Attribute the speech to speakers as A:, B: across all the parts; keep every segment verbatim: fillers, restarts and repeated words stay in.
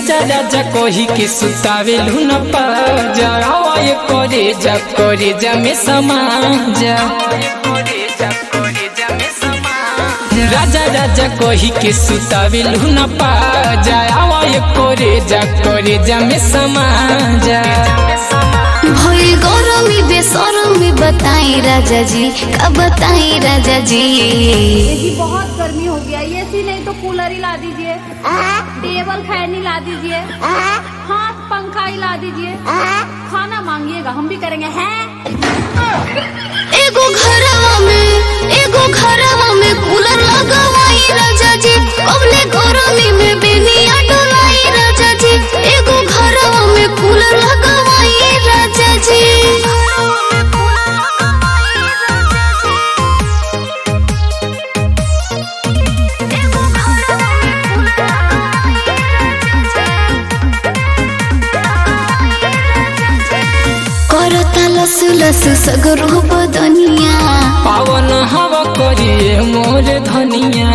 A: राजा राजा कोही के सुतावे लुन पाजा आवाय करे जा करे जा में समाजा राजा राजा कोही के सुतावे लुन पाजा आवाय करे जा करे जा में समाजा
B: भई गरमी बेसरमी बताई राजा जी का बताई राजा जी।
C: जी बहुत गर्मी हो गया, ये सी नहीं तो कूलर ही ला दीजिए, टेबल फैन ही ला दीजिए, हाँ पंखा ही ला दीजिए, खाना मांगिएगा हम भी करेंगे हैं।
B: एगो घरवा में एगो घरवा में कूलर लगावाई राजा जी, अपने गरमी में बेनिया डोलाई राजा जी, एगो घरवा में कूलर लगावाई राजा जी। करता लसु लसु सगरो बदनिया,
A: पावन हवा करिए मोर धनिया,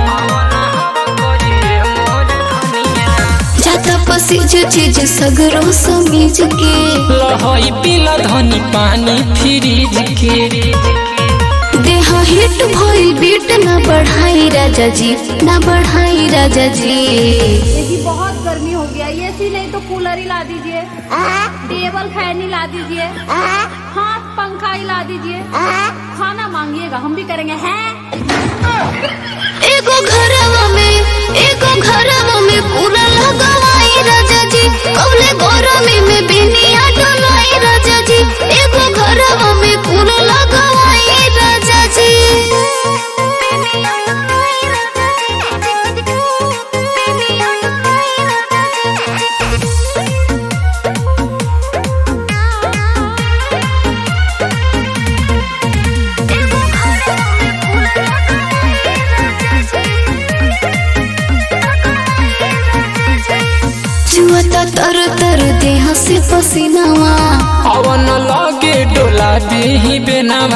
B: जाता पसीज चीज सगरो समीज के,
A: लहई पीला धनी पानी फ्रिज के,
B: देह हिट भइल बीट ना बढ़ाई राजा जी ना बढ़ाई राजा जी।
C: जी बहुत गर्मी हो गया, ये सी नहीं तो कूलर ही ला दीजिए, टेबल फैन ही ला दीजिए, हाँ पंखा ही ला दीजिए, खाना मांगिएगा हम भी करेंगे हैं।
B: एगो घरवा में एगो घरवा में कूलर लगावाई राजा जी, कौले गरमी में बेनिया डोलाई राजा जी, एगो घरवा में कूलर लगावाई राजा जी। जुआता तर तर देह से पसीनावा,
A: अवन लगे डोला देही बेनावा,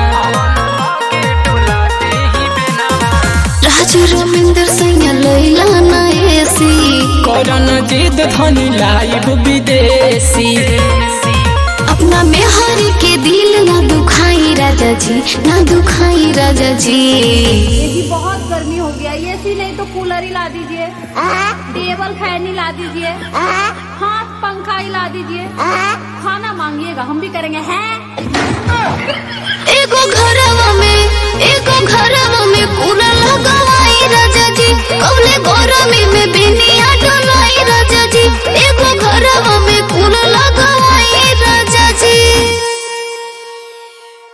B: राजू रविंदर सैया लैला ना एसी,
A: करन जिद धनी लाइव विदेशी,
B: अपना मेहरी के दिल ना दुखाई राजा जी ना दुखाई राजा जी।
C: जी बहुत गर्मी हो गया, ये सी नहीं तो कूलर ही ला दीजिए, टेबल फैन ही ला दीजिए, हाँ पंखा ही ला दीजिए, खाना मांगिएगा हम भी करेंगे हैं।